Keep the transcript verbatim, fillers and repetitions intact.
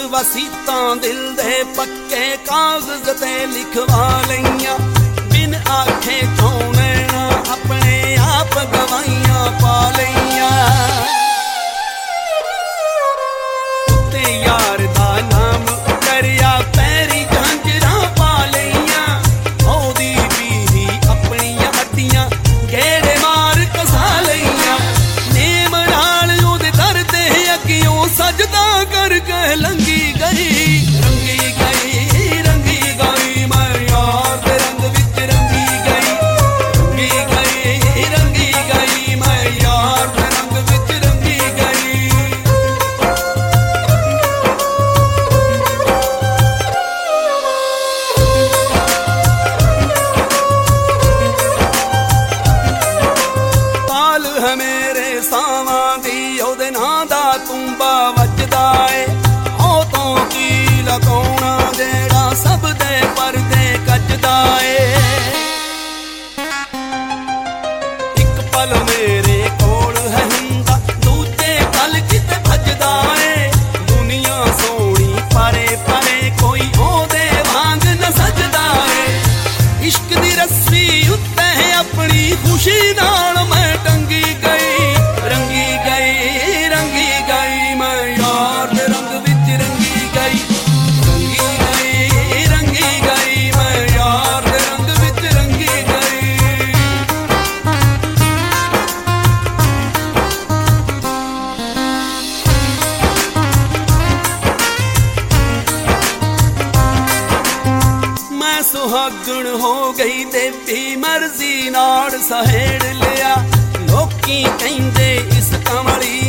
वसीतां दिल दे पक्के कागज ते लिखवा लईयां बिन आखे तो नैना अपने आप गवाइयां पा लईयां ते यार दा नाम करिया पैरी झांजरा पा लईयां ओदी भी अपनी हड्डियां गेड़े मार कसा लईयां नेम नाल ओदे दर ते अगियों सजदा करके लंगी गई रंगी गई रंगी गई मैं यार दे रंग विच रंगी गई रंगी गई रंगी गई मैं यार दे रंग विच रंगी गई। पाल है मेरे सावां दी ओदे नां दा तुंबा वजदा ए लकाउणा जेड़ा सब दे परदे कजदा ए इक पल मेरे कोल है हुंदा दूजे पल किते भजदा ए दुनिया सोहणी परे परे कोई ओदे वांग न सजदा ए इश्क दी रस्सी उत्ते अपनी खुशी नाल मैं टंगी गई रंगी गई रंगी गई मैं यार दे रंग विच रंगी गई सुहागण हो गई देवी मर्जी नाल सहेड़ लिया लोकी कहंदे इस कमली